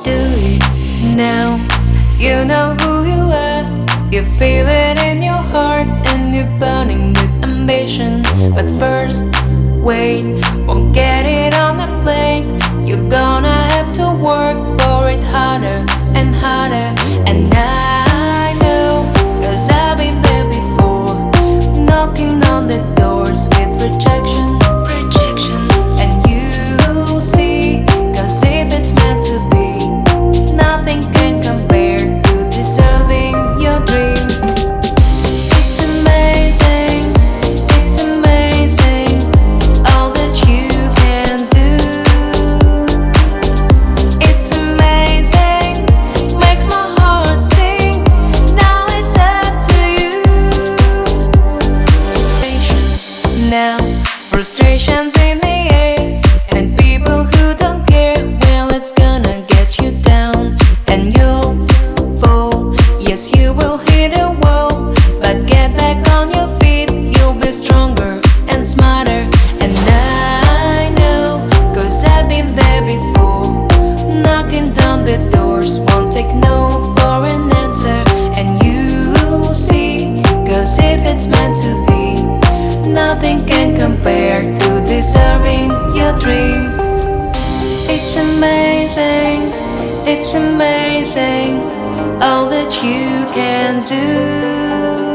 Do it now. You know who you are. You feel it in your heart and you're burning with ambition. But first, wait, won't get it on the plate. You're gonna have to work for it harder and harder. And I know, 'cause I've been there before, knocking on the doors with rejection. And you'll see, 'cause if it's meant to be, nothing can compare to deserving your dream. It's amazing, all that you can do. It's amazing, makes my heart sing. Now it's up to you. Now, frustrations in the air, and people who don't care. Well, it's gonna get you down, and you'll fall. Yes, you will hit a wall, but get back on your feet. You'll be stronger and smarter. And I know, 'cause I've been there before, knocking down the doors, won't take no for an answer. And you'll see, 'cause if it's meant to be, nothing can compare to deserving your dreams. It's amazing, all that you can do.